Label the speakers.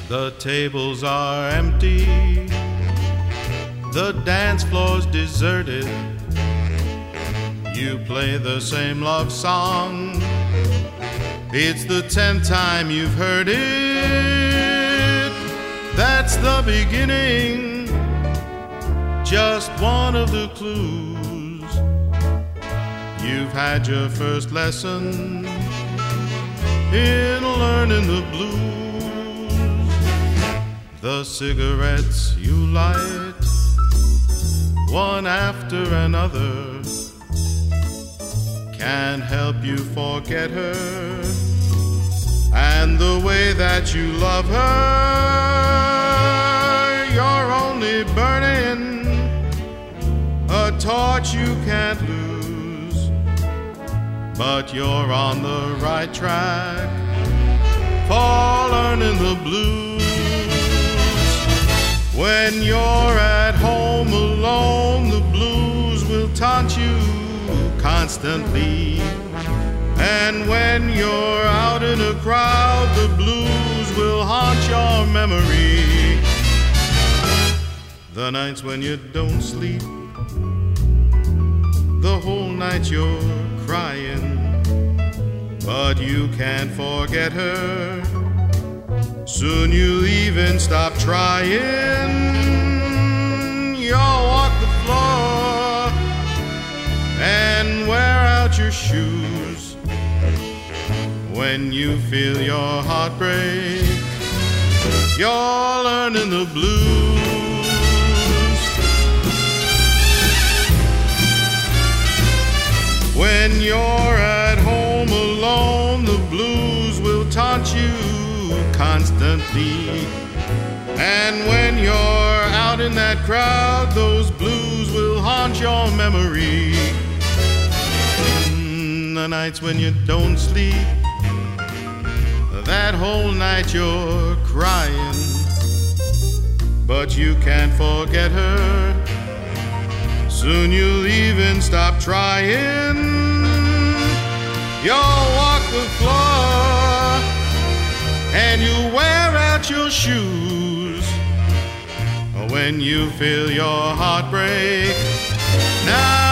Speaker 1: The tables are empty, the dance floor's deserted. You play the same love song, it's the 10th time you've heard it. That's the beginning, just one of the clues. You've had your first lesson in learning the blues. The cigarettes you light, one after another, can't help you forget her and the way that you love her. You're only burning a torch you can't lose, but you're on the right track for learning the blues. When you're at home alone, the blues will taunt you constantly. And when you're out in a crowd, the blues will haunt your memory. The nights when you don't sleep, the whole night you're crying, but you can't forget her. Soon you'll even stop trying. You'll walk the floor and wear out your shoes. When you feel your heart break, you're learning the blues. When you're at home alone, the blues will taunt you constantly. And when you're out in that crowd, those blues will haunt your memory. The nights when you don't sleep, that whole night you're crying, but you can't forget her. Soon you'll even stop trying. You'll walk the floor and you wear out your shoes. When you feel your heart break, now